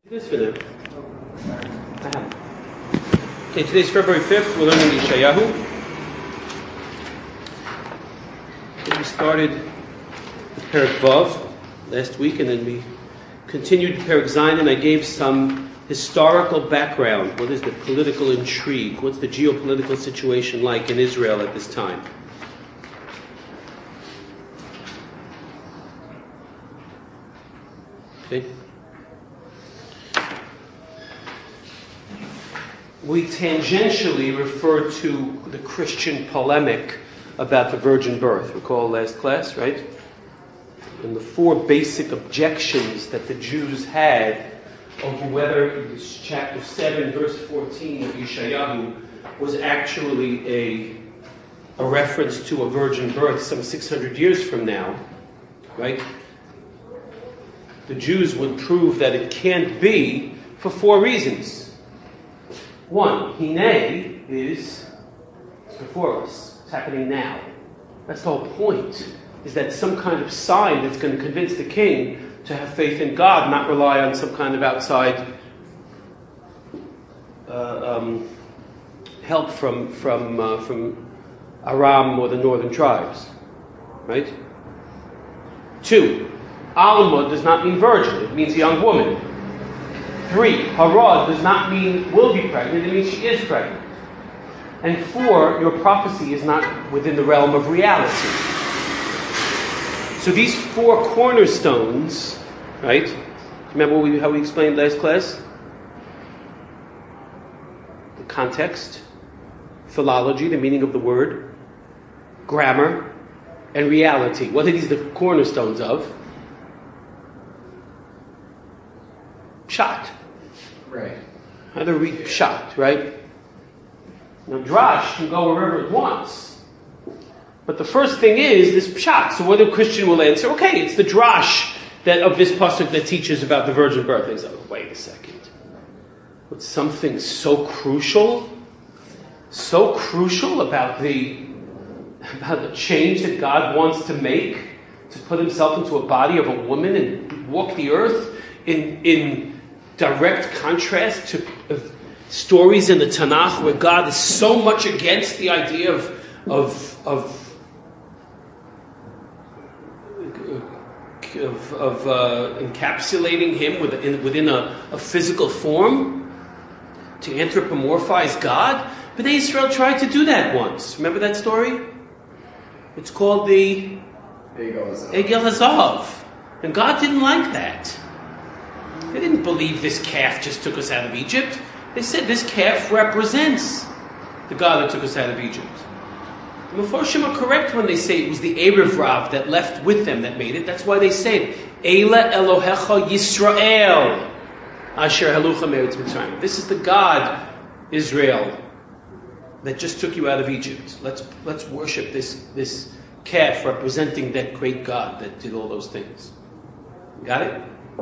This for them. Okay, today's February 5th. We're learning Yeshayahu. We started with Perek Vav last week, and then we continued Perek Zayin, and I gave some historical background. What is the political intrigue? What's the geopolitical situation like in Israel at this time? Okay. We tangentially refer to the Christian polemic about the virgin birth. Recall last class, right? And the four basic objections that the Jews had over whether chapter 7, verse 14 of Yeshayahu was actually a reference to a virgin birth some 600 years from now, right? The Jews would prove that it can't be for four reasons. One, Hine is before us. It's happening now. That's the whole point, is that some kind of sign that's going to convince the king to have faith in God, not rely on some kind of outside help from Aram or the northern tribes. Right? Two, Alma does not mean virgin. It means young woman. 3, Harad does not mean will be pregnant, it means she is pregnant. And 4, your prophecy is not within the realm of reality. So these four cornerstones, right? Remember how we explained last class? The context, philology, the meaning of the word, grammar, and reality. What are these the cornerstones of? Pshat. Right. How to read Pshat, right? Now, Drash can go wherever it wants. But the first thing is this Pshat. So what a Christian will answer, okay, it's the Drash of this pasuk that teaches about the virgin birth. He's like, wait a second. But something so crucial about the change that God wants to make, to put himself into a body of a woman and walk the earth in direct contrast to stories in the Tanakh where God is so much against the idea of encapsulating him within a physical form, to anthropomorphize God. Bnei Israel tried to do that once. Remember that story? It's called the Egel Hazav. And God didn't like that. They didn't believe this calf just took us out of Egypt. They said this calf represents the God that took us out of Egypt. The Mefarshim are correct when they say it was the Erev Rav that left with them that made it. That's why they say, Eila Elohecha Yisrael Asher Halucha Meretz Mitzrayim. This is the God, Israel, that just took you out of Egypt. Let's worship this calf representing that great God that did all those things. Got it?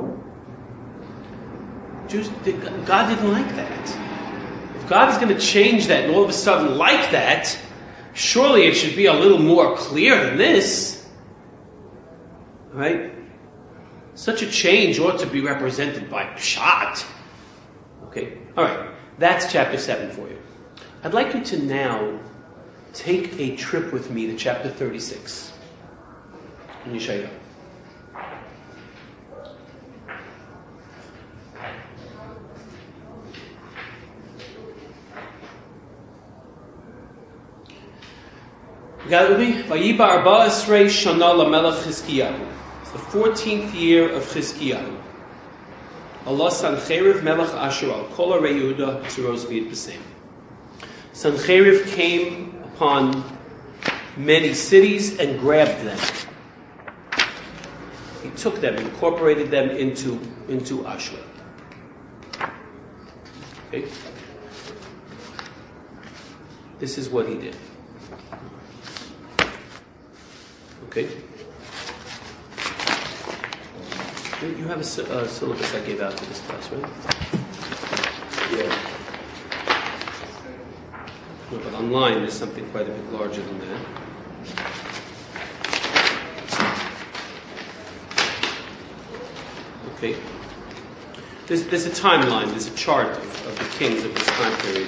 God didn't like that. If God is going to change that and all of a sudden like that, surely it should be a little more clear than this. Right? Such a change ought to be represented by Pshat. Okay? Alright. That's chapter 7 for you. I'd like you to now take a trip with me to chapter 36 in Yeshayahu. It's the 14th year of Chizkiyahu. Allah Sancheriv Melech Asher al Kol Arei Yehuda Tzuros V'Yid B'Seim. Sancheriv came upon many cities and grabbed them. He took them, incorporated them into Asher. Okay? This is what he did. Okay. You have a syllabus I gave out to this class, right? Yeah. No, but online there's something quite a bit larger than that. Okay. There's a timeline, there's a chart of the kings of this time period.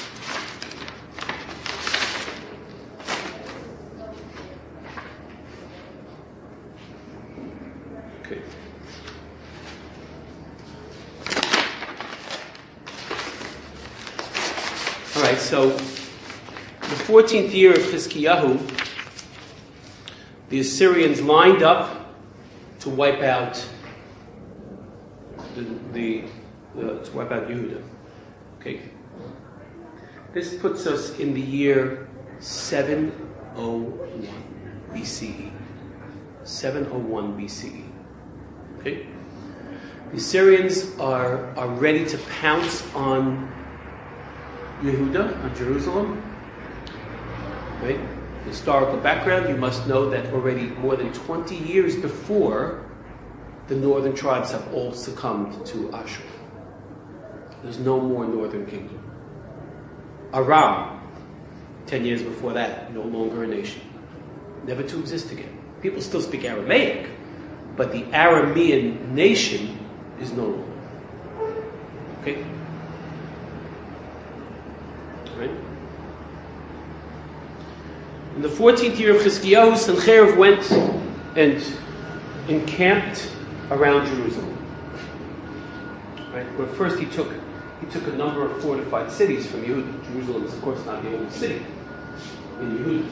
Okay. All right, so the 14th year of Chizkiyahu, the Assyrians lined up to wipe out Yehuda. Okay. This puts us in the year 701 BCE. 701 BCE. Okay. The Assyrians are ready to pounce on Yehuda, on Jerusalem. Right? Historical background, you must know that already more than 20 years before, the northern tribes have all succumbed to Ashur. There's no more northern kingdom. Aram, 10 years before that, no longer a nation. Never to exist again. People still speak Aramaic, but the Aramean nation is no longer. Okay? Right? In the 14th year of Chizkiyahu, Sennacherib went and encamped around Jerusalem. Right? But first he took a number of fortified cities from Yehuda. Jerusalem is, of course, not the only city in Yehuda.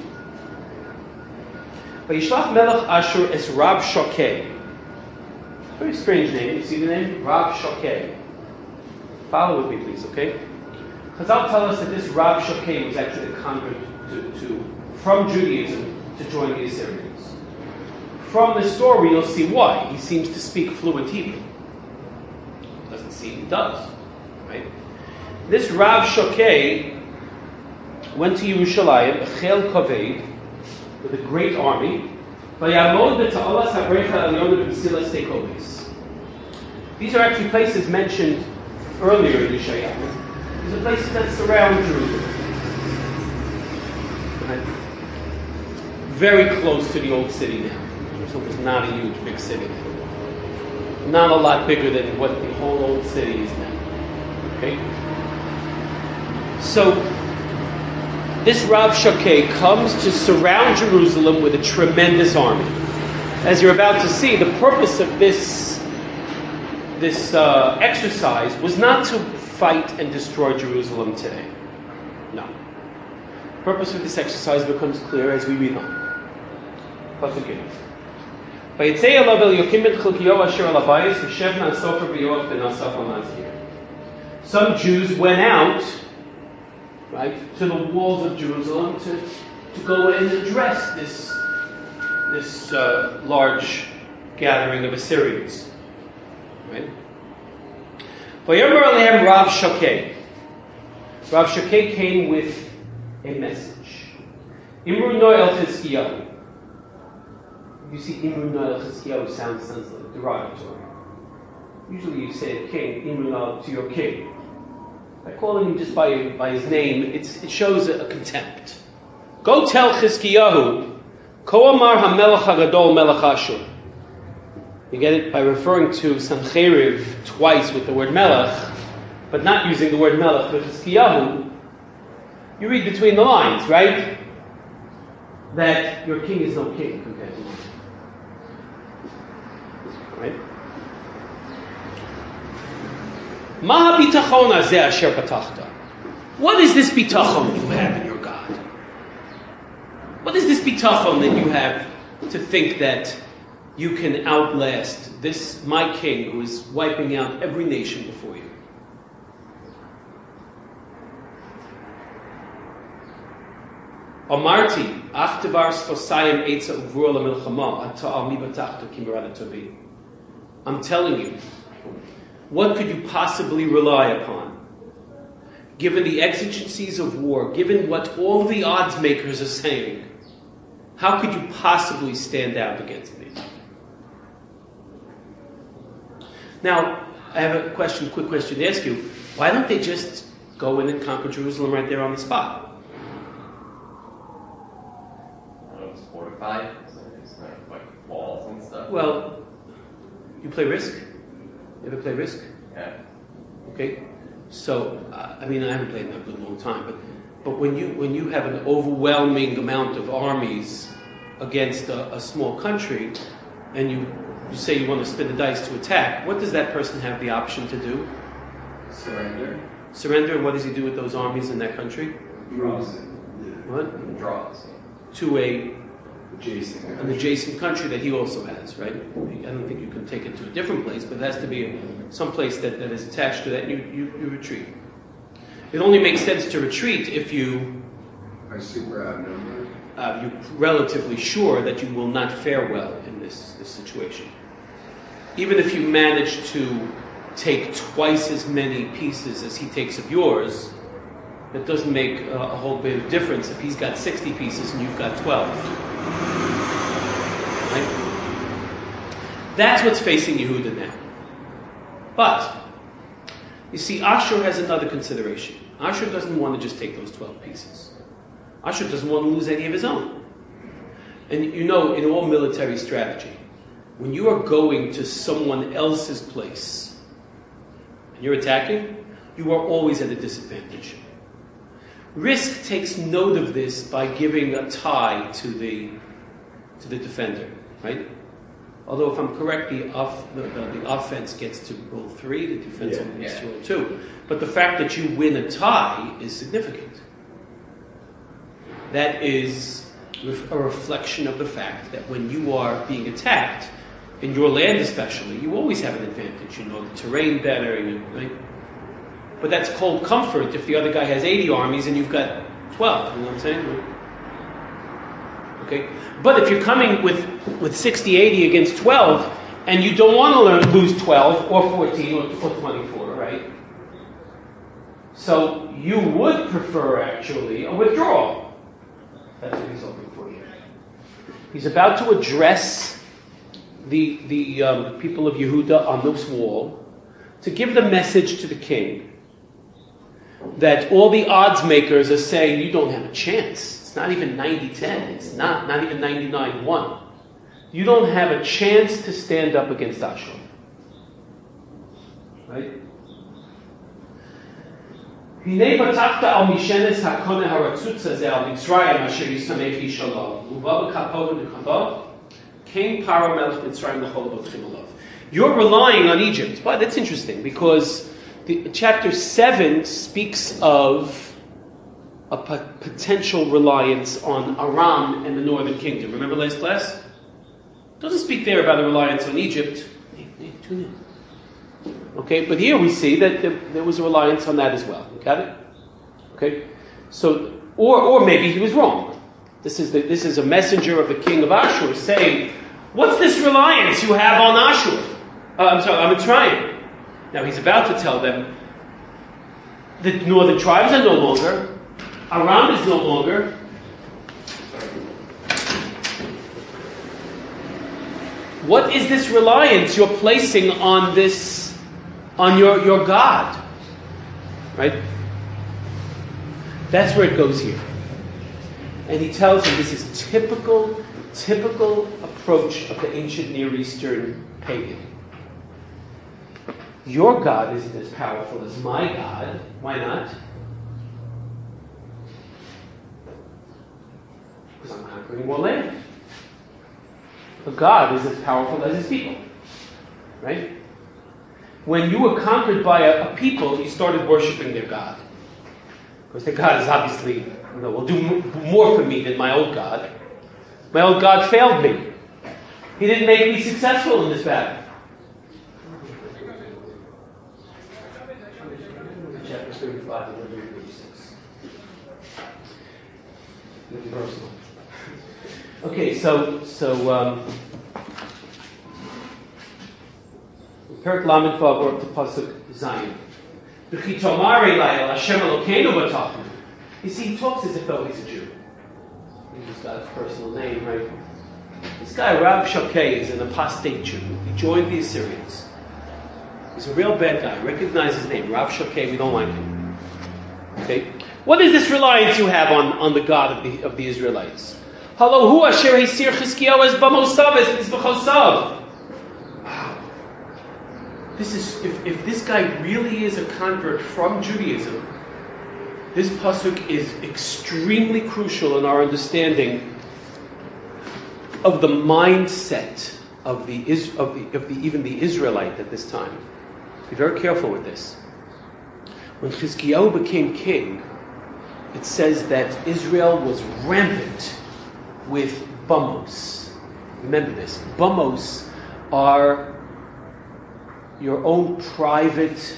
Vayishlach Melech Ashur es Rab Shokeh. Very strange name. You see the name? Rab Shokeh. Follow with me, please, okay? Chazal tell us that this Rab Shokeh was actually a convert from Judaism to join the Assyrians. From the story, you'll see why. He seems to speak fluent Hebrew. Doesn't seem he does. Right? This Rav Shokeh went to Yerushalayim, Chel Kaved, with a great army. These are actually places mentioned earlier in Yeshayahu. These are places that surround Jerusalem. Right? Very close to the old city now. Jerusalem is not a huge, big city now. Not a lot bigger than what the whole old city is now. Okay? So, this Rav Shokeh comes to surround Jerusalem with a tremendous army. As you're about to see, the purpose of this exercise was not to fight and destroy Jerusalem today. No. The purpose of this exercise becomes clear as we read on. Pasuk Gimel. Some Jews went out, right, to the walls of Jerusalem to go and address this large gathering of Assyrians. Right? Rav Shokeh. Rav Shokeh came with a message. Imru Noel Chizkiyahu. You see, Imru Noel Chizkiyahu sounds like derogatory. Usually you say a king, Imru Noel to your king. By calling him just by his name, it shows a contempt. Go tell Chizkiyahu, Ko Amar HaMelech HaGadol Melech Ashur. You get it? By referring to Sennacherib twice with the word Melech, but not using the word Melech for Chizkiyahu, you read between the lines, right? That your king is no king compared to mine. Right? Ma bitachon hazeh asher patachta. What is this bitachon you have in your God? What is this bitachon that you have to think that you can outlast this, my king, who is wiping out every nation before you? Amarti, ach tevar sfosayim eitza uvur lemilchama, ata al mi batachta kimirada tobi. I'm telling you, what could you possibly rely upon? Given the exigencies of war, given what all the odds makers are saying, how could you possibly stand out against me? Now, I have a quick question to ask you. Why don't they just go in and conquer Jerusalem right there on the spot? It's fortified, so it's not like walls and stuff. Well, you play Risk? You ever play Risk? Yeah. Okay, so I mean, I haven't played in a long time, but when you have an overwhelming amount of armies against a small country, and you say you want to spin the dice to attack, what does that person have the option to do? Surrender. Surrender, and what does he do with those armies in that country? Draws. What? Draws. To an Adjacent. adjacent country that he also has, right? I don't think you can take it to a different place, but it has to be some place that is attached to that, and you retreat. It only makes sense to retreat if you Are super outnumbered. you're relatively sure that you will not fare well in this situation. Even if you manage to take twice as many pieces as he takes of yours, that doesn't make a whole bit of difference if he's got 60 pieces and you've got 12. Right? That's what's facing Yehuda now. But, you see, Ashur has another consideration. Ashur doesn't want to just take those 12 pieces. Ashur doesn't want to lose any of his own. And you know, in all military strategy, when you are going to someone else's place and you're attacking, you are always at a disadvantage. Risk takes note of this by giving a tie to the defender, right? Although, if I'm correct, the offense gets to roll 3, the defense only gets to roll 2. But the fact that you win a tie is significant. That is a reflection of the fact that when you are being attacked, in your land especially, you always have an advantage. You know the terrain better, right? But that's cold comfort if the other guy has 80 armies and you've got 12. You know what I'm saying? Okay? But if you're coming with 60, 80 against 12, and you don't want to lose 12 or 14 or 24, right? So you would prefer, actually, a withdrawal. That's what he's hoping for here. He's about to address the people of Yehuda on this wall to give the message to the king that all the odds makers are saying you don't have a chance. It's not even 90-10. It's not even 99-1. You don't have a chance to stand up against Ashur. Right? הנה פתחת על משענת הקנה הרצוץ הזה על מצרים אשר ישמח איש עליו ובא בכפו ובכבו King Paro Melech Mitzrayim l'chol b'tchim alav. You're relying on Egypt. But that's interesting because chapter 7 speaks of a potential reliance on Aram and the northern kingdom. Remember last class? It doesn't speak there about a reliance on Egypt. Tune in. Okay, but here we see that there was a reliance on that as well. You got it? Okay, so or maybe he was wrong. This is a messenger of the king of Ashur saying, "What's this reliance you have on Ashur?" I'm Mitzrayim. Now he's about to tell them the northern tribes are no longer, Aram is no longer. What is this reliance you're placing on your God? Right? That's where it goes here. And he tells him this is typical approach of the ancient Near Eastern pagan. Your God isn't as powerful as my God. Why not? Because I'm conquering more land. But God is as powerful as his people. Right? When you were conquered by a people, you started worshiping their God. Because their God is obviously, will do more for me than my old God. My old God failed me. He didn't make me successful in this battle. Chapter 35 and 36. Personal. Okay, so Perik Lamed Vav, we're up to Pasuk Zion. You see, he talks as if though he's a Jew. He's got his personal name, right? This guy, Rav Shakeh, is an apostate Jew. He joined the Assyrians. He's a real bad guy. Recognize his name, Rav Shakeh. We don't like him. Okay? What is this reliance you have on the God of the Israelites? Halo hu asher hisir Chizkiyahu es bamosav es mizbechosav. if this guy really is a convert from Judaism, this pasuk is extremely crucial in our understanding of the mindset of even the Israelite at this time. Be very careful with this. When Chizkiyahu became king, it says that Israel was rampant with bumos. Remember this. Bumos are your own private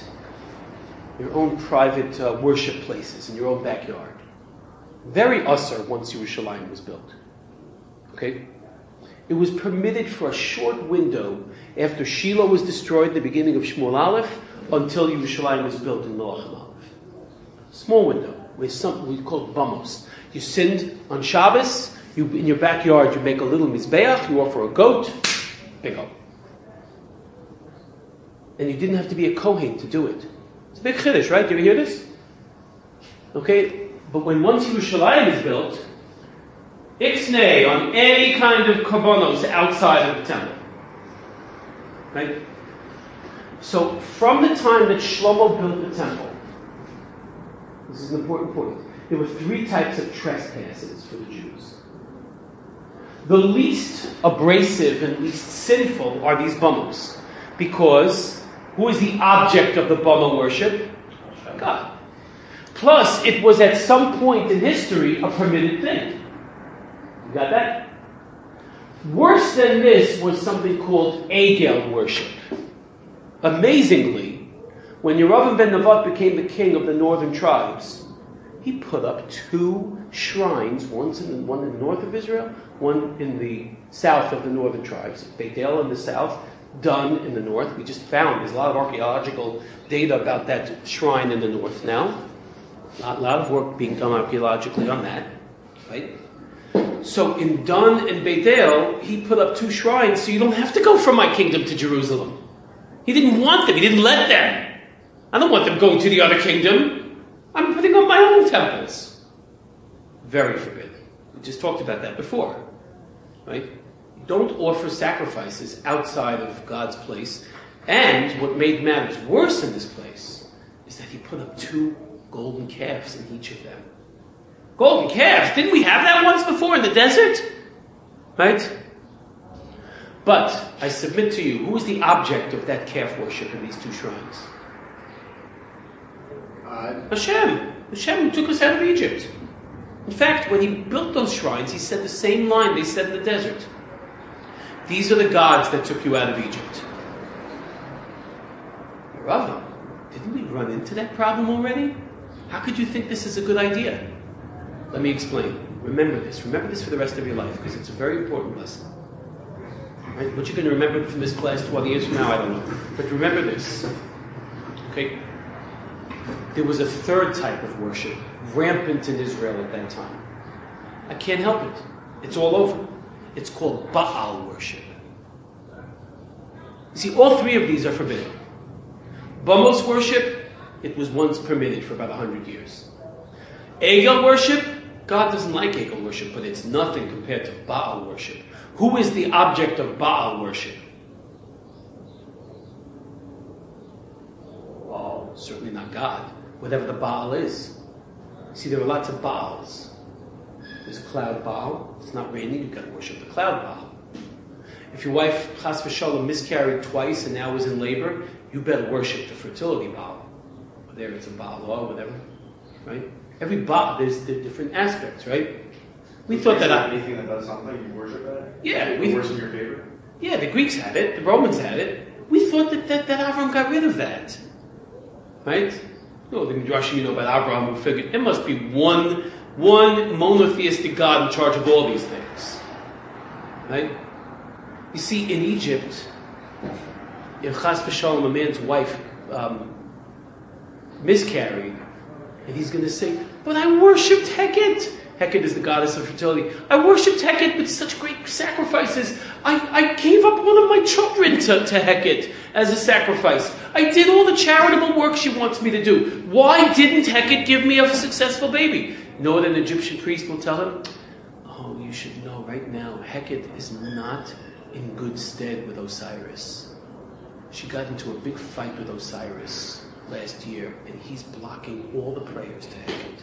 worship places in your own backyard. Very usher once Yerushalayim was built. Okay? It was permitted for a short window after Shiloh was destroyed at the beginning of Shmuel Aleph until Yerushalayim was built in Melachim Aleph. Small window with something we call bumos. You sinned on Shabbos, in your backyard you make a little mizbeach, you offer a goat, bingo. And you didn't have to be a Kohen to do it. It's a big chiddush, right? Do you hear this? Okay, but once Yerushalayim is built, ixnay on any kind of korbanos outside of the temple. Right? So from the time that Shlomo built the temple, this is an important point, there were 3 types of trespasses for the Jews. The least abrasive and least sinful are these bumos, because who is the object of the bama worship? God. Plus, it was at some point in history a permitted thing. You got that? Worse than this was something called Egel worship. Amazingly, when Yerovam ben Nevat became the king of the northern tribes, he put up 2 shrines, one in the north of Israel, one in the south of the northern tribes. Beit El in the south, Dun in the north. We just found there's a lot of archaeological data about that shrine in the north now. A lot of work being done archaeologically on that, right? So in Dun and Beit El, he put up 2 shrines, so you don't have to go from my kingdom to Jerusalem. He didn't want them. He didn't let them. I don't want them going to the other kingdom. I'm putting up my own temples. Very forbidden. We just talked about that before, right? Don't offer sacrifices outside of God's place. And what made matters worse in this place is that he put up 2 golden calves in each of them. Golden calves? Didn't we have that once before in the desert? Right? But I submit to you, who is the object of that calf worship in these 2 shrines? Hashem. Hashem took us out of Egypt. In fact, when he built those shrines, he said the same line they said in the desert. These are the gods that took you out of Egypt. Rava, didn't we run into that problem already? How could you think this is a good idea? Let me explain. Remember this. Remember this for the rest of your life, because it's a very important lesson. Right? What you're going to remember from this class 20 years from now, I don't know. But remember this. Okay? There was a 3rd type of worship rampant in Israel at that time. I can't help it. It's all over. It's called Baal worship. You see, all 3 of these are forbidden. Bamos worship, it was once permitted for about 100 years. Egel worship, God doesn't like Egel worship, but it's nothing compared to Baal worship. Who is the object of Baal worship? Well, certainly not God. Whatever the Baal is. See, there are lots of Baals. There's a cloud Baal. If it's not raining, you've got to worship the cloud Baal. If your wife, chas v'shalom, miscarried twice and now is in labor, you better worship the fertility Baal. Whether it's a Baal or whatever. Right? Every Baal, there's different aspects, right? We thought that... anything that does something, you worship that? Yeah. You worship your favorite? Yeah, the Greeks had it. The Romans had it. We thought that Avram got rid of that. Right? No, the Midrashim, about Avram, who figured there must be one monotheistic God in charge of all these things. Right? You see, in Egypt, if chas v'shalom, a man's wife miscarried, and he's going to say, but I worshipped Heket. Heket is the goddess of fertility. I worshipped Heket with such great sacrifices. I gave up one of my children to Heket as a sacrifice. I did all the charitable work she wants me to do. Why didn't Heket give me a successful baby? You know what an Egyptian priest will tell him? Oh, you should know right now, Heket is not in good stead with Osiris. She got into a big fight with Osiris last year, and he's blocking all the prayers to Heket.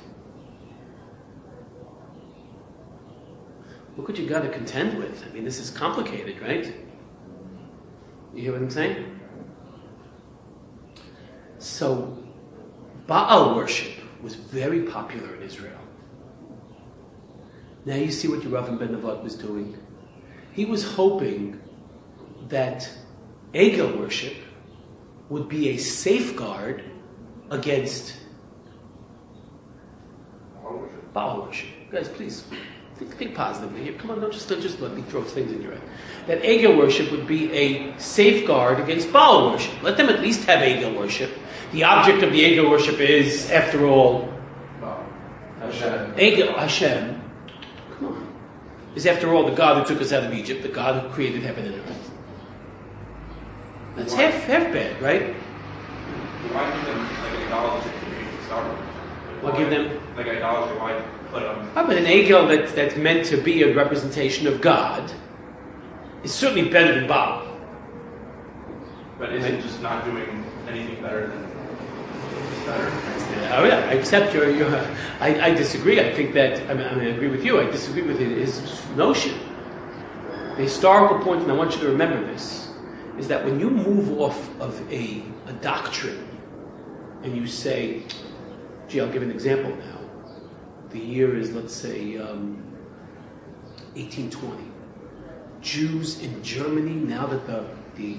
Look what you got to contend with. I mean, this is complicated, right? You hear what I'm saying? So, Baal worship was very popular in Israel. Now you see what Yeravim ben Nevat was doing. He was hoping that Egel worship would be a safeguard against Baal worship. Guys, please, think positively here. Come on, don't just let me throw things in your head. That Egel worship would be a safeguard against Baal worship. Let them at least have Egel worship. The object of the Egel worship is, after all, Hashem. Egel, Hashem, come on, is after all the God who took us out of Egypt, the God who created heaven and earth. That's half bad, right? Why give them like idolatry to start with? Why give them like idolatry? Why put them? but an Egel that's meant to be a representation of God is certainly better than Baal. But is it just not doing anything better than it's better? Oh yeah, I accept your I disagree. I think that I agree with you. I disagree with his notion. The historical point, and I want you to remember this, is that when you move off of a doctrine and you say, gee, I'll give an example now. The year is, let's say, 1820. Jews in Germany, now that the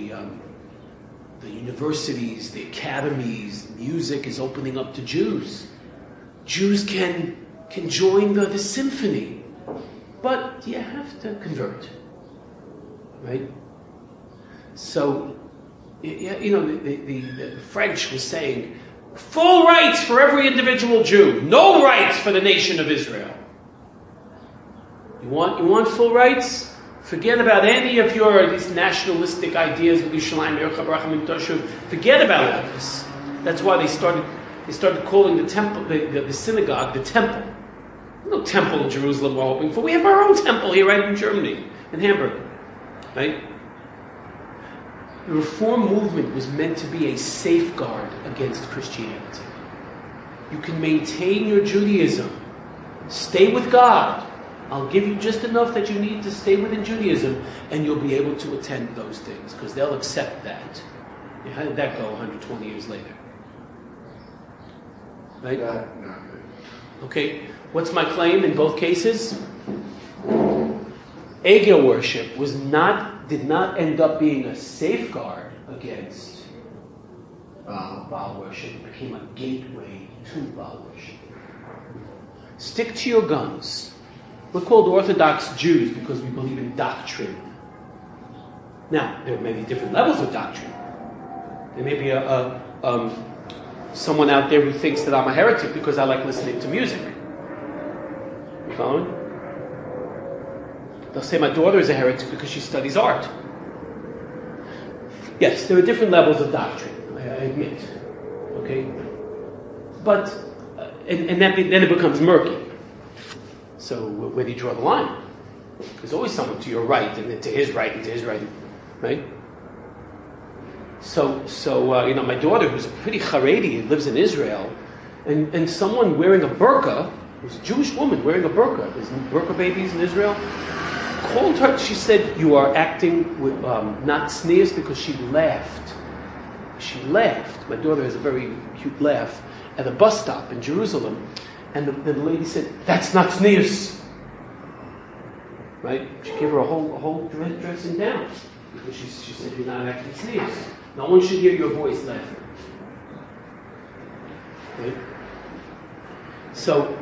universities, the academies, music is opening up to Jews. Jews can join the symphony, but you have to convert, right? So, the French was saying, full rights for every individual Jew, no rights for the nation of Israel. You want full rights? Forget about any of these nationalistic ideas of Yerushalayim, Yerchab, Rachamim, Toshuv. Forget about all this. That's why they started calling the temple, the synagogue, the temple. No temple in Jerusalem we're hoping for. We have our own temple here, right in Germany, in Hamburg, right? The Reform movement was meant to be a safeguard against Christianity. You can maintain your Judaism, stay with God. I'll give you just enough that you need to stay within Judaism, and you'll be able to attend those things, because they'll accept that. Yeah, how did that go 120 years later? Right? Not good. Okay, what's my claim in both cases? Egel worship did not end up being a safeguard against Baal worship. It became a gateway to Baal worship. Stick to your guns. We're called Orthodox Jews because we believe in doctrine. Now, there are many different levels of doctrine. There may be someone out there who thinks that I'm a heretic because I like listening to music. You following? They'll say my daughter is a heretic because she studies art. Yes, there are different levels of doctrine, I admit. Okay? But, and then it becomes murky. So where do you draw the line? There's always someone to your right, and then to his right, and to his right, right? So my daughter, who's a pretty Haredi, lives in Israel, and someone wearing a burqa, who's a Jewish woman wearing a burqa, there's burqa babies in Israel, called her, she said, you are acting with, not sneers, because she laughed. She laughed. My daughter has a very cute laugh at a bus stop in Jerusalem. And the lady said, that's not sneers. Right? She gave her a whole dressing down. Because she said, you're not acting sneers. No one should hear your voice laughing. Right? So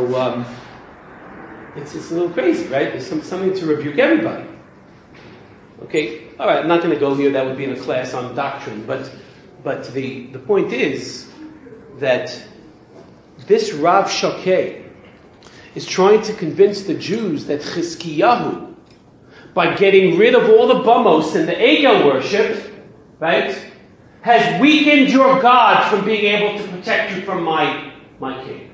it's a little crazy, right? There's something to rebuke everybody. Okay? All right, I'm not going to go here. That would be in a class on doctrine. But the point is that this Rav Shakeh is trying to convince the Jews that Chizkiyahu, by getting rid of all the Bamos and the Egel worship, right, has weakened your God from being able to protect you from my king.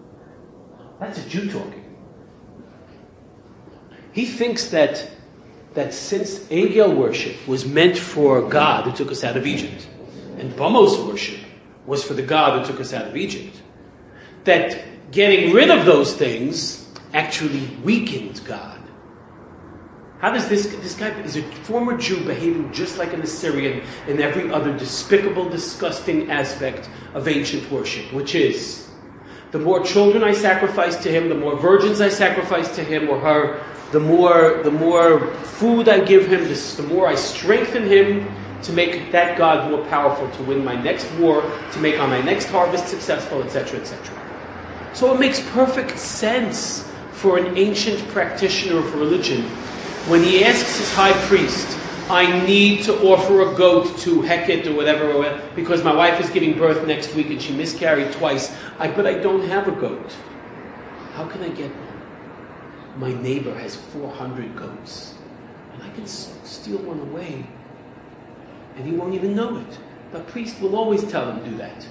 That's a Jew talking. He thinks that that since Egel worship was meant for God who took us out of Egypt, and Bamos worship was for the God who took us out of Egypt, that getting rid of those things actually weakened God. How does this guy is a former Jew behaving just like an Assyrian in every other despicable, disgusting aspect of ancient worship, which is the more children I sacrifice to him, the more virgins I sacrifice to him or her, the more food I give him, the more I strengthen him to make that God more powerful, to win my next war, to make my next harvest successful, etc., etc. So it makes perfect sense for an ancient practitioner of religion when he asks his high priest, I need to offer a goat to Heket or whatever, because my wife is giving birth next week and she miscarried twice, but I don't have a goat. How can I get one? My neighbor has 400 goats, and I can steal one away, and he won't even know it. The priest will always tell him to do that.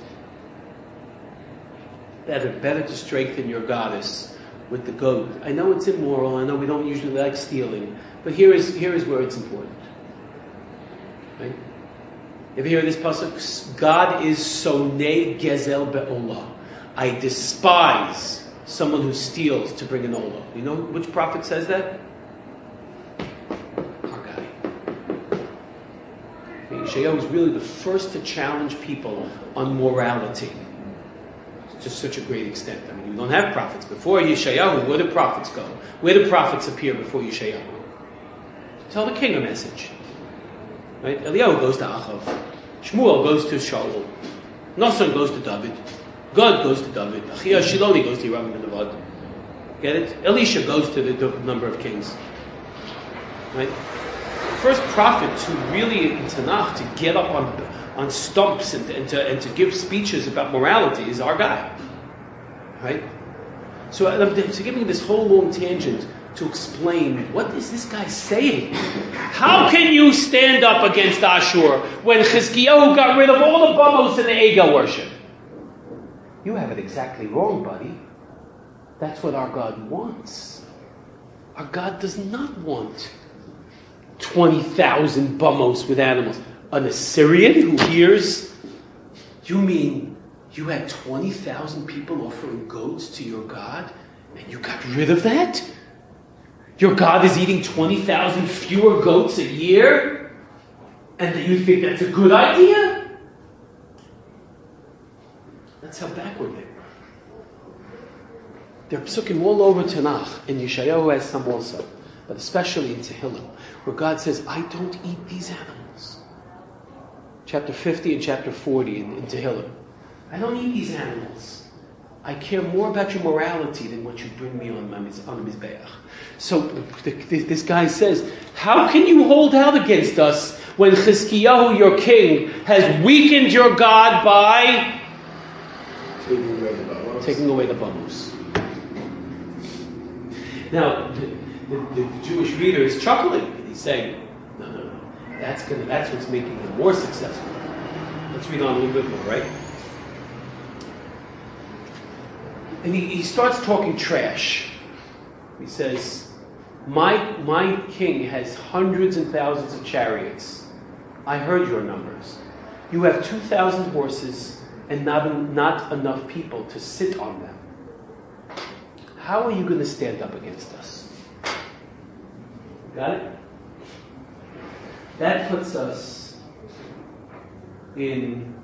Better to strengthen your goddess with the goat. I know it's immoral, I know we don't usually like stealing, but here is where it's important. Right? If you hear this pasuk, God is sonei gezel be'olah. I despise someone who steals to bring an olah. You know which prophet says that? Our guy. Yeshayahu was really the first to challenge people on morality to such a great extent. I mean, you don't have prophets. Before Yeshayahu, where do prophets go? Where do prophets appear before Yeshayahu? Tell the king a message. Right? Eliyahu goes to Achav. Shmuel goes to Shaul. Nasan goes to David. God goes to David. Achia Shiloni goes to Yeravim ben Nevad. Get it? Elisha goes to the number of kings. Right? The first prophet to really, in Tanakh, to get up on stumps and to give speeches about morality is our guy. Right? So I'm giving this whole long tangent to explain, what is this guy saying? How can you stand up against Ashur when Chizkiyahu got rid of all the Bamos in the Egel worship? You have it exactly wrong, buddy. That's what our God wants. Our God does not want 20,000 Bamos with animals. An Assyrian who hears, you mean you had 20,000 people offering goats to your God and you got rid of that? Your God is eating 20,000 fewer goats a year? And you think that's a good idea? That's how backward they were. There are psukim all over Tanakh, and Yeshayahu has some also, but especially in Tehillim, where God says, I don't eat these animals. Chapter 50 and chapter 40 in Tehillim. I don't eat these animals. I care more about your morality than what you bring me on the Mizbeach. So this guy says, how can you hold out against us when Chizkiyahu, your king, has weakened your God by taking away the Bamos? Now, the Jewish reader is chuckling, and he's saying, no. That's what's making him more successful. Let's read on a little bit more, right? And he starts talking trash. He says, my king has hundreds and thousands of chariots. I heard your numbers. You have 2,000 horses and not enough people to sit on them. How are you going to stand up against us? Got it? That puts us in...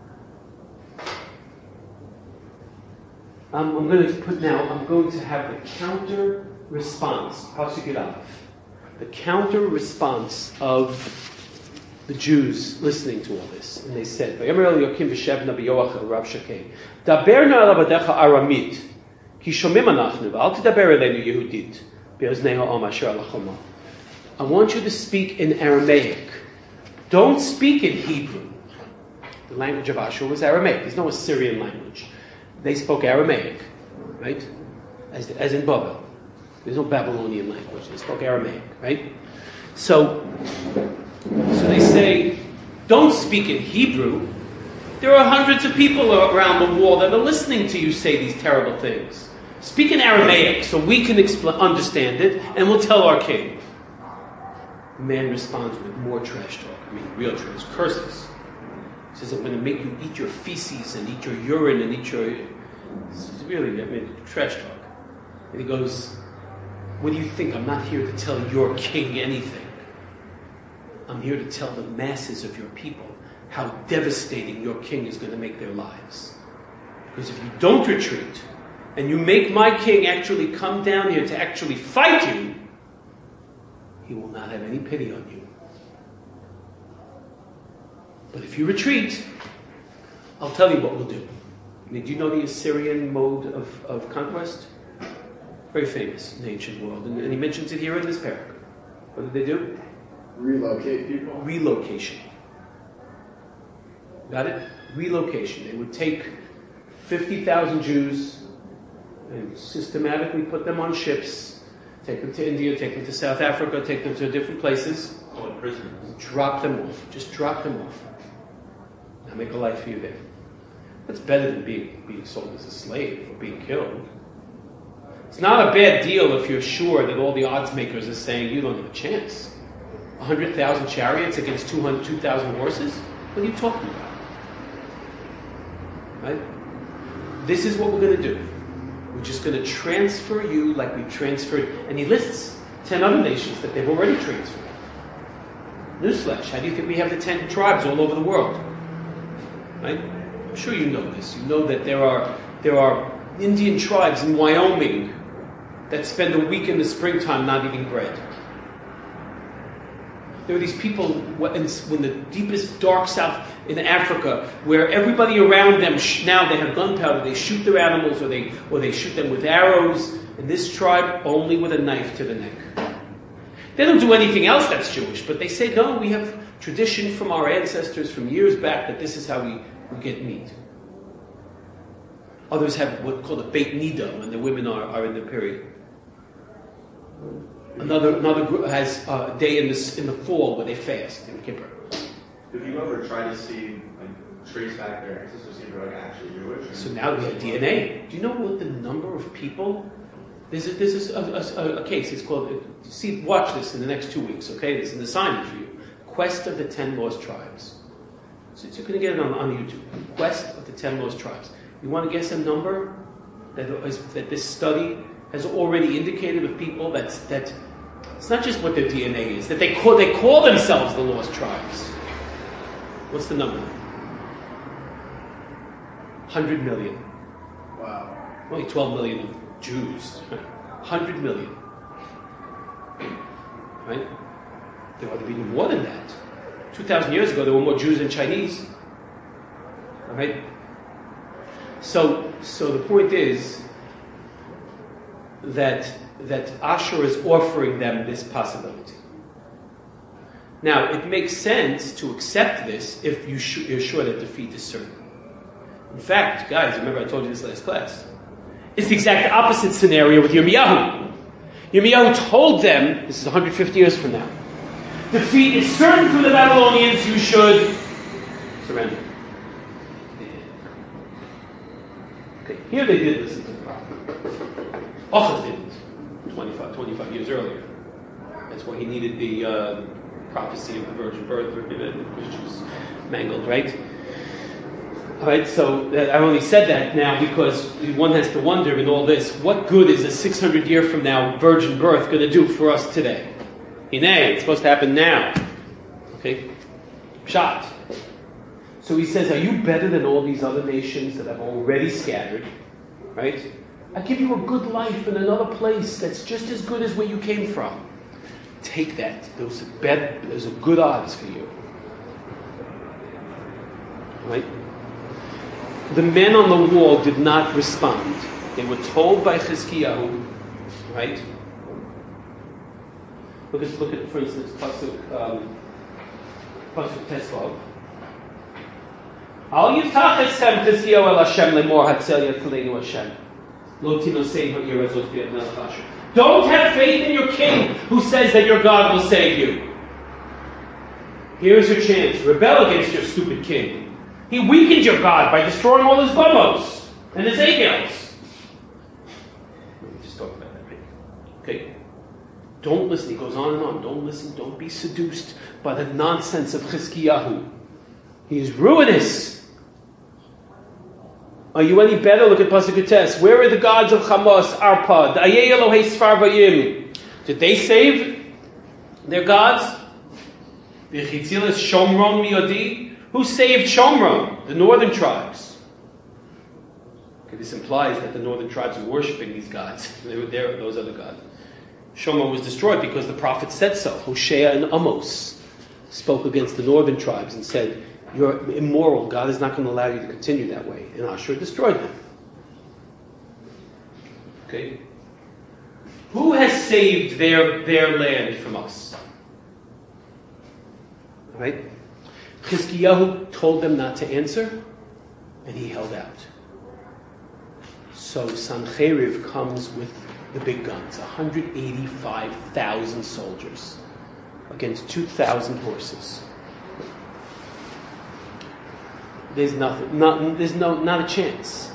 I'm going to have the counter response, Pasuk Yud. The counter response of the Jews listening to all this. And they said, Vayomer Eliyakim v'Shebna b'Yoach el Rav Shakeh, Daberna al avadecha Aramit, ki shomim anachnu, v'al tidaber elenu Yehudit, be'oznei ha'om asher al hachoma. I want you to speak in Aramaic. Don't speak in Hebrew. The language of Ashur was Aramaic. There's no Assyrian language. They spoke Aramaic, right? As in Babel. There's no Babylonian language. They spoke Aramaic, right? So they say, don't speak in Hebrew. There are hundreds of people around the wall that are listening to you say these terrible things. Speak in Aramaic so we can understand it, and we'll tell our king. man responds with more trash talk. I mean, real trash, curses. He says, I'm going to make you eat your feces and eat your urine and eat your... It's really, trash talk. And he goes, what do you think? I'm not here to tell your king anything. I'm here to tell the masses of your people how devastating your king is going to make their lives. Because if you don't retreat, and you make my king actually come down here to actually fight you, he will not have any pity on you. But if you retreat, I'll tell you what we'll do. I mean, do you know the Assyrian mode of conquest? Very famous in the ancient world. And he mentions it here in this paragraph. What did they do? Relocate people? Relocation. Got it? Relocation. They would take 50,000 Jews and systematically put them on ships, take them to India, take them to South Africa, take them to different places. Oh, in prisoners. Drop them off. Just drop them off. Now make a life for you there. That's better than being sold as a slave or being killed. It's not a bad deal if you're sure that all the odds makers are saying you don't have a chance. 100,000 chariots against 2,000 horses? What are you talking about? Right? This is what we're going to do. We're just going to transfer you like we transferred, and he lists 10 other nations that they've already transferred. Newsflash, how do you think we have the 10 tribes all over the world? Right? I'm sure you know this. You know that there are Indian tribes in Wyoming that spend a week in the springtime not eating bread. There are these people in the deepest dark south in Africa where everybody around them, now they have gunpowder, they shoot their animals or they shoot them with arrows. And this tribe, only with a knife to the neck. They don't do anything else that's Jewish, but they say, no, we have tradition from our ancestors from years back that this is how we get meat. Others have what's called a Beit Nida when the women are in their period. Another group has a day in the fall where they fast in Kippur. Have you ever tried to see, trace back their ancestors, see if they're actually Jewish? So now we have DNA. Do you know what the number of people? This is a case. It's called. Watch this in the next 2 weeks. Okay, it's an assignment for you. Quest of the 10 Lost Tribes. So you're going to get it on YouTube. Quest of the 10 Lost Tribes. You want to guess a number that this study has already indicated of people that it's not just what their DNA is, that they call themselves the Lost Tribes. What's the number? 100 million. Wow. Only 12 million of Jews. 100 million. Right? There ought to be more than that. 2,000 years ago, there were more Jews than Chinese. All right? So the point is that Asher is offering them this possibility. Now, it makes sense to accept this if you're sure that defeat is certain. In fact, guys, remember I told you this last class. It's the exact opposite scenario with Yirmiyahu. Yirmiyahu told them, this is 150 years from now, defeat is certain for the Babylonians, you should surrender. Okay, here they did listen to the prophet. Ochaz didn't, 25 years earlier. That's why he needed the prophecy of the virgin birth, which was mangled, right? All right, so I only said that now because one has to wonder in all this, what good is a 600 year from now virgin birth going to do for us today? It's supposed to happen now. Okay? Shot. So he says, are you better than all these other nations that have already scattered? Right? I give you a good life in another place that's just as good as where you came from. Take that. Those are good odds for you. Right? The men on the wall did not respond. They were told by Chizkiyahu, right? Look at, for instance, Pasuk Tesvav. Al Yiftach Esem Chizkiyahu El Hashem Lemor Hatzel Yatzilenu Hashem. Lo Tinosei Ha'ir Azot V'Yad Melech Asher. Don't have faith in your king who says that your God will save you. Here's your chance. Rebel against your stupid king. He weakened your God by destroying all his Bamos and his Agels. Let me just talk about that, right? Okay. Don't listen. He goes on and on. Don't listen. Don't be seduced by the nonsense of Chizkiyahu. He is ruinous. Are you any better? Look at Pasuk Tes. Where are the gods of Hamas, Arpad, Ayei Elohei Sfarvayim? Did they save their gods? V'chitzilas Shomron miodi. Who saved Shomron? The northern tribes. Okay, this implies that the northern tribes were worshipping these gods. They were there, those other gods. Shomron was destroyed because the prophet said so. Hosea and Amos spoke against the northern tribes and said, "You're immoral. God is not going to allow you to continue that way." And Ashur destroyed them. Okay? Who has saved their land from us? Right? Chizkiyahu told them not to answer, and he held out. So Sancheriv comes with the big guns, 185,000 soldiers against 2,000 horses. There's nothing. Not a chance.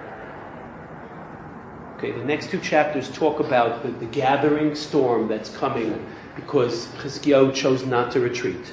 Okay, the next two chapters talk about the gathering storm that's coming because Chizkiyahu chose not to retreat.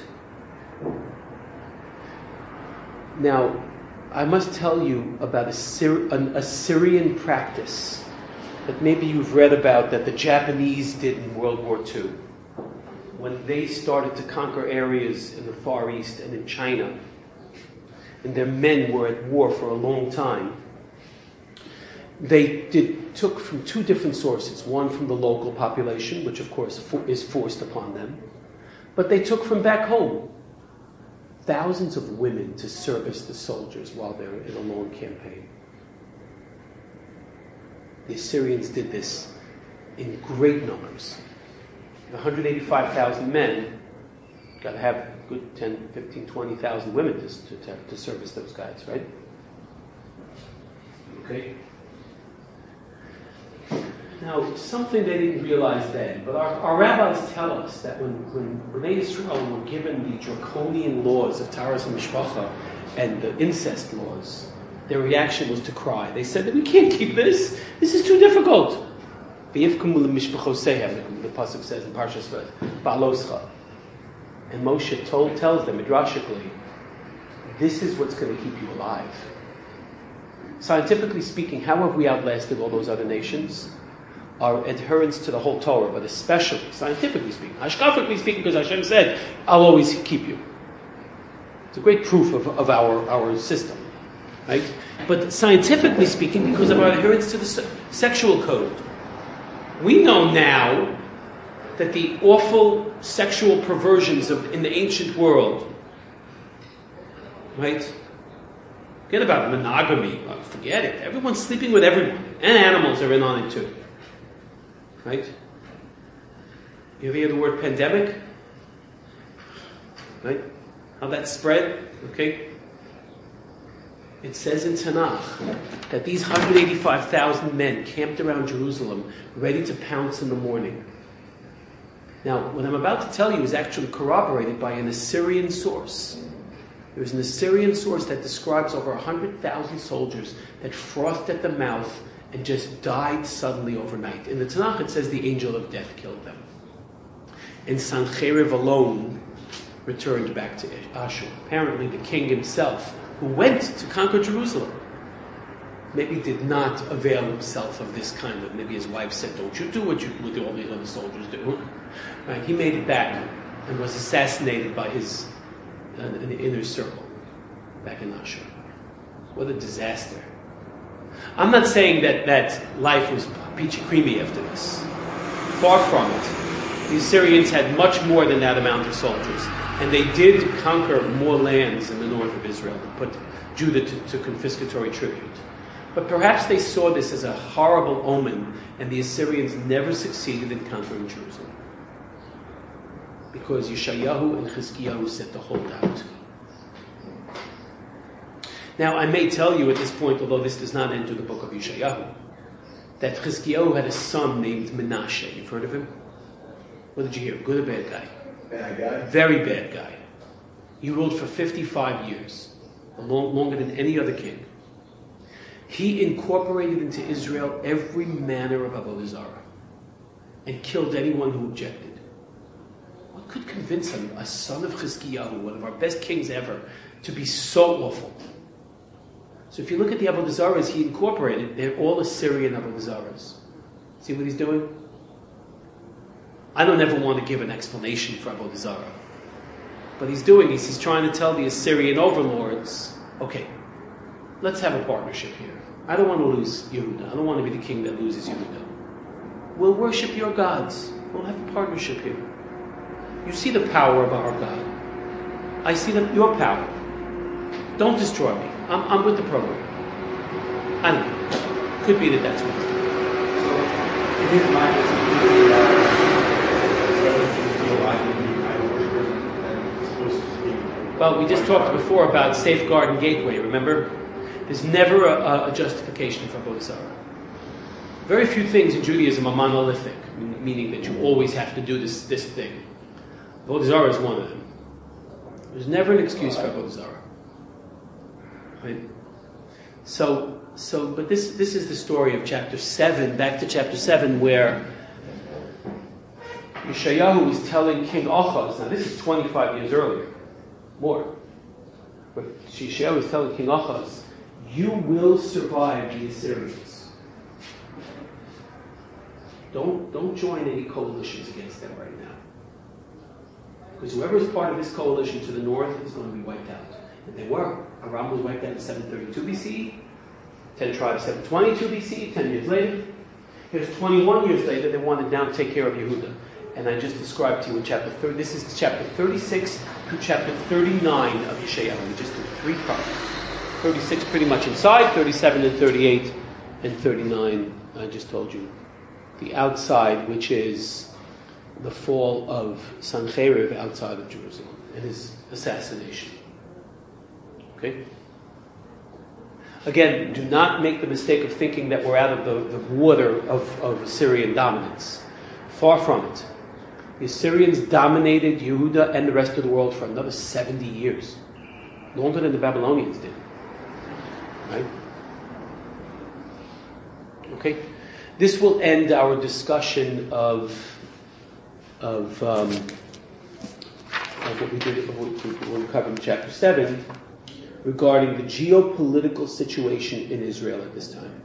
Now, I must tell you about an Assyrian practice that maybe you've read about that the Japanese did in World War II. When they started to conquer areas in the Far East and in China, and their men were at war for a long time, they took from two different sources. One from the local population, which of course is forced upon them, but they took from back home thousands of women to service the soldiers while they're in a long campaign. The Assyrians did this in great numbers. 185,000 men, got to have good 10, 15, 20,000 women to service those guys, right? Okay. Now, something they didn't realize then, but our rabbis tell us that when Bnei Israel were given the draconian laws of Taras and Mishpacha and the incest laws, their reaction was to cry. They said that we can't keep this. This is too difficult. The pasuk says in Parshas Ba'aloscha. And Moshe tells them, midrashically, this is what's going to keep you alive. Scientifically speaking, how have we outlasted all those other nations? Our adherence to the whole Torah, but especially, scientifically speaking, hashkafically speaking, because Hashem said, I'll always keep you. It's a great proof of our system. Right? But scientifically speaking, because of our adherence to the sexual code, we know now that the awful sexual perversions in the ancient world, right? Forget about monogamy. Forget it. Everyone's sleeping with everyone. And animals are in on it too. Right? You ever hear the word pandemic? Right? How that spread? Okay? It says in Tanakh that these 185,000 men camped around Jerusalem ready to pounce in the morning. Now, what I'm about to tell you is actually corroborated by an Assyrian source. There's an Assyrian source that describes over 100,000 soldiers that frothed at the mouth and just died suddenly overnight. In the Tanakh, it says the angel of death killed them. And Sancheriv alone returned back to Ashur. Apparently, the king himself, who went to conquer Jerusalem, maybe did not avail himself of this kind of, maybe his wife said, don't you do what all these other soldiers do. Right? He made it back and was assassinated by his an inner circle back in Ashur. What a disaster. I'm not saying that life was peachy creamy after this. Far from it. The Assyrians had much more than that amount of soldiers. And they did conquer more lands in the north of Israel and put Judah to confiscatory tribute. But perhaps they saw this as a horrible omen, and the Assyrians never succeeded in conquering Jerusalem. Because Yeshayahu and Chizkiyahu set to hold out. Now, I may tell you at this point, although this does not enter the book of Yeshayahu, that Chizkiyahu had a son named Menashe. You've heard of him? What did you hear? Good or bad guy? Bad guy? Very bad guy. He ruled for 55 years, longer than any other king. He incorporated into Israel every manner of Avodah Zarah. and killed anyone who objected. What could convince him, a son of Chizkiyahu, one of our best kings ever, to be so awful? So if you look at the Avodah Zarahs he incorporated, they're all Assyrian Avodah Zarahs. See what he's doing? I don't ever want to give an explanation for Avodah Zarah. But he's trying to tell the Assyrian overlords, okay, let's have a partnership here. I don't want to lose Yehuda. I don't want to be the king that loses Yehuda. We'll worship your gods. We'll have a partnership here. You see the power of our God. I see your power. Don't destroy me. I'm with the program. I don't know. Could be that's what he's doing. So, in his mind, it's well, we just talked before about safeguard and gateway, remember? There's never a justification for Avodah Zarah. Very few things in Judaism are monolithic, meaning that you always have to do this thing. Avodah Zarah is one of them. There's never an excuse for Avodah Zarah. Right? But this is the story of chapter 7, back to chapter 7, where Yeshayahu is telling King Achaz, now this is 25 years earlier, more, but Yeshayahu is telling King Achaz, you will survive the Assyrians. Don't join any coalitions against them right now. Because whoever is part of this coalition to the north is going to be wiped out. And they were. Aram was wiped out in 732 BCE, 10 tribes 722 BCE, 10 years later. Here's 21 years later, they wanted now to take care of Yehuda. And I just described to you in chapter 30, this is chapter 36 to chapter 39 of Yeshayahu. We just did 3 parts. 36 pretty much inside, 37 and 38, and 39, I just told you. The outside, which is the fall of Sancheriv outside of Jerusalem, and his assassination. Okay? Again, do not make the mistake of thinking that we're out of the water of Assyrian dominance. Far from it. The Assyrians dominated Yehuda and the rest of the world for another 70 years. Longer than the Babylonians did. Right? Okay? This will end our discussion of what we did when we covered in chapter 7 regarding the geopolitical situation in Israel at this time.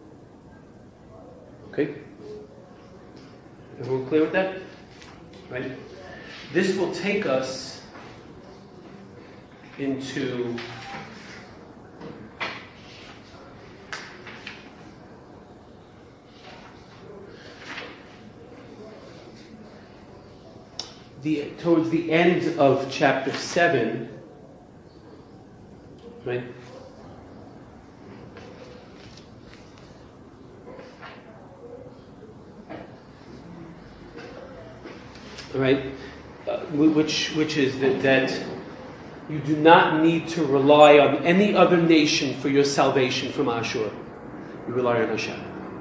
Okay? Everyone clear with that? Right? This will take us into towards the end of chapter 7, right? Right? Which is that you do not need to rely on any other nation for your salvation from Ashur. You rely on Hashem.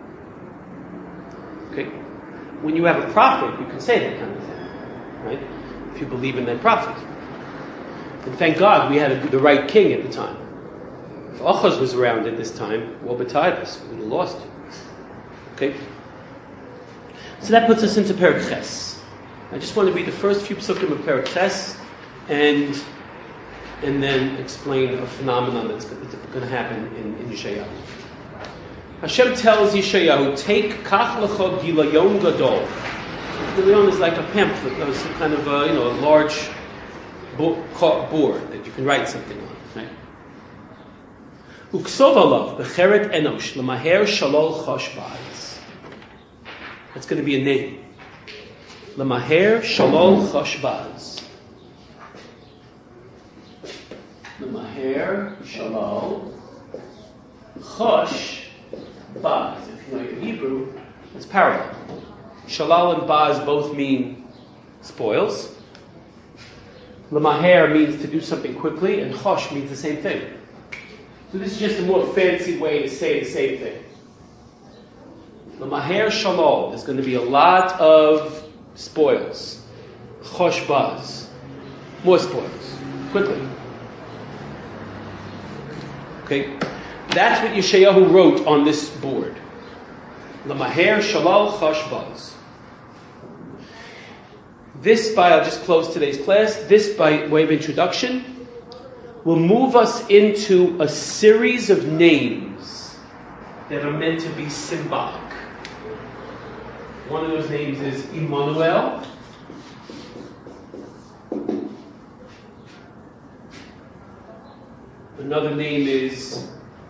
Okay? When you have a prophet, you can say that kind of thing. Right? If you believe in that prophet. And thank God we had the right king at the time. If Achaz was around at this time, woe betide us. We would have lost. Okay? So that puts us into Perek Ches. I just want to read the first few psukim of Perek Ches and then explain a phenomenon that's going to happen in Yeshayahu. Hashem tells Yeshayahu, take kach lecho gilayon gadol. Gilayon is like a pamphlet, or some kind of a large board that you can write something on. Right? Uksov alav becheret enosh lemaher shalol choshbaz. That's going to be a name. Lemaher shalol choshbaz. Lemaher shalol choshbaz. If you know your Hebrew, it's parallel. Shalal and baz both mean spoils. Lemaher means to do something quickly, and chosh means the same thing. So this is just a more fancy way to say the same thing. Lemaher shalal, there's going to be a lot of spoils. Chosh baz, more spoils, quickly. Okay, that's what Yeshayahu wrote on this board. Lemaher shalal chosh baz. I'll just close today's class, this by way of introduction will move us into a series of names that are meant to be symbolic. One of those names is Immanuel. Another name is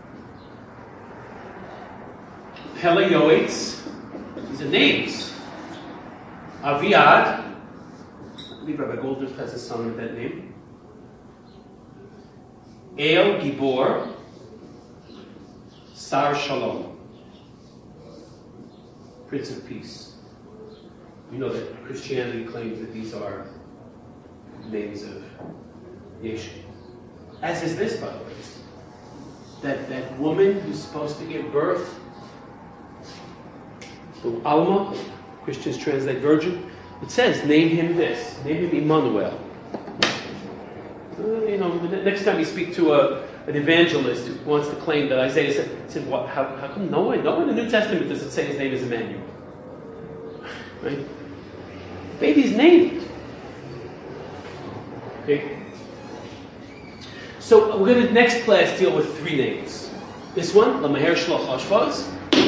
Pele Yoetz. These are names. Aviad. I believe Rabbi Goldner has a son with that name. El Gibor. Sar Shalom. Prince of Peace. You know that Christianity claims that these are names of Yeshu. As is this, by the way. That woman who's supposed to give birth, the Alma, Christians translate virgin, it says, name him this, name him Immanuel. Next time you speak to an evangelist who wants to claim that Isaiah said what, how come nowhere in the New Testament does it say his name is Emmanuel? Right? Baby's named. Okay? So we're going to next class deal with 3 names. This one, Lamaher Shloch Hashvaz,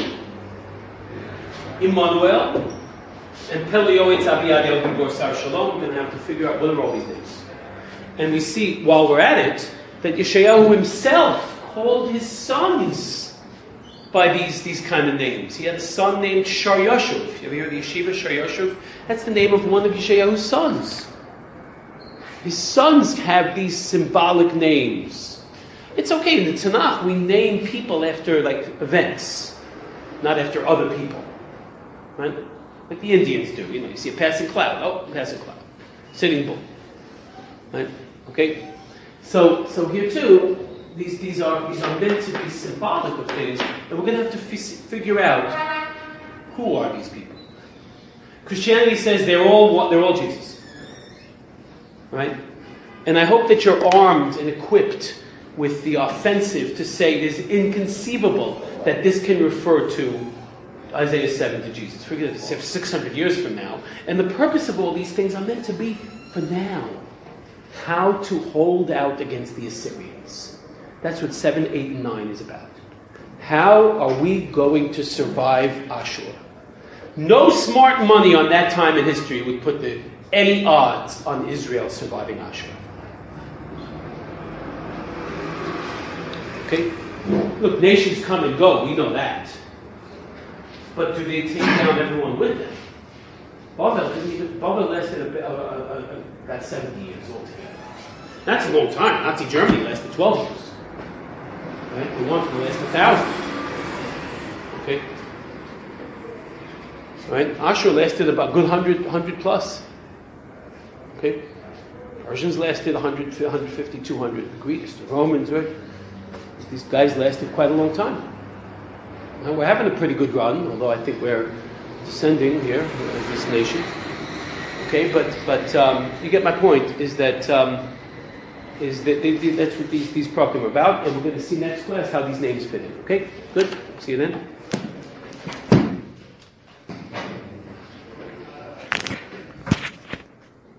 Immanuel, and Pele Yoetz Aviad El Gibor Sar Shalom. We're going to have to figure out what are all these names. And we see, while we're at it, that Yeshayahu himself called his sons by these kind of names. He had a son named Shar Yashuv. You ever hear the yeshiva Shar Yashuv? That's the name of one of Yeshayahu's sons. His sons have these symbolic names. It's okay, in the Tanakh we name people after events, not after other people. Right? Like the Indians do. You see a passing cloud. Oh, passing cloud. Sitting bull. Right? Okay? So here too, these are meant to be symbolic of things, and we're going to have to figure out who are these people. Christianity says they're all Jesus. Right? And I hope that you're armed and equipped with the offensive to say it is inconceivable that this can refer to Isaiah 7 to Jesus. Forget it, 600 years from now. And the purpose of all these things are meant to be for now. How to hold out against the Assyrians. That's what 7, 8, and 9 is about. How are we going to survive Ashur? No smart money on that time in history would put any odds on Israel surviving Ashur. Okay? Look, nations come and go, we know that. But do they take down everyone with them? Bavel lasted about 70 years altogether. That's a long time. Nazi Germany lasted 12 years. Right? We want to last 1,000. Okay? Right? Ashur lasted about a good 100 plus. Okay? Persians lasted 100, 150, 200. The Greeks, the Romans, right? These guys lasted quite a long time. Now we're having a pretty good run, although I think we're descending here as this nation. Okay, but you get my point. Is that that's what these problems are about, and we're going to see next class how these names fit in. Okay, good. See you then.